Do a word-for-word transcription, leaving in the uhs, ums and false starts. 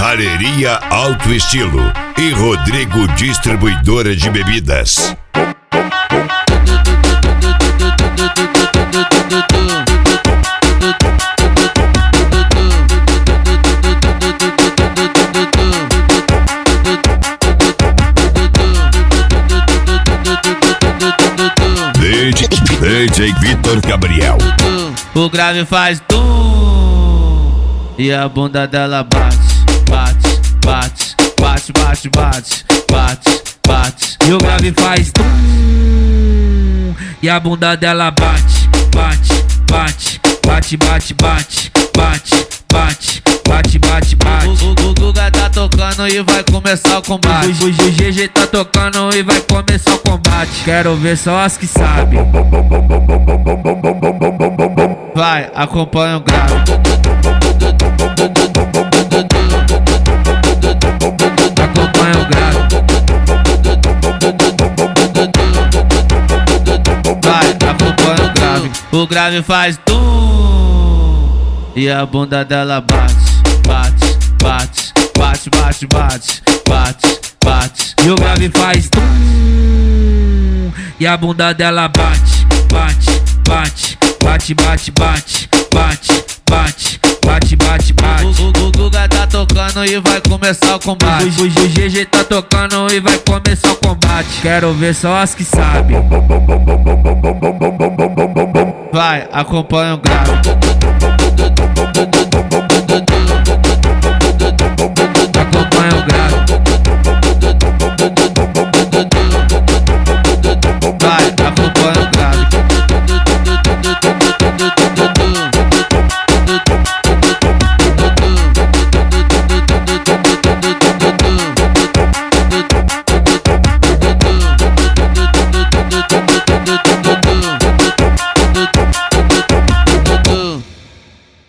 Galeria Alto Estilo e Rodrigo Distribuidora de Bebidas. D J Vitor Gabriel. O grave faz tum e a bunda dela bate, bate, bate, bate, bate, bate, bate, bate. E o grave faz tum e a bunda dela bate, bate, bate, bate, bate, bate, bate, bate, bate, bate, bate. O, o, o Guga tá tocando e vai começar o combate. O, o G G tá tocando e vai começar o combate. Quero ver só as que sabem. Vai, acompanha o grave. Acompanha o grave. Vai, acompanha o grave. O grave faz tum e a bunda dela bate, bate, bate, bate, bate, bate, bate, bate. E o grave faz tum e a bunda dela bate, bate, bate, bate, bate, bate, bate, bate, bate, bate, bate. O, o, o Guga tá tocando e vai começar o combate. O, o G G tá tocando e vai começar o combate. Quero ver só as que sabem. Vai, acompanha o grave.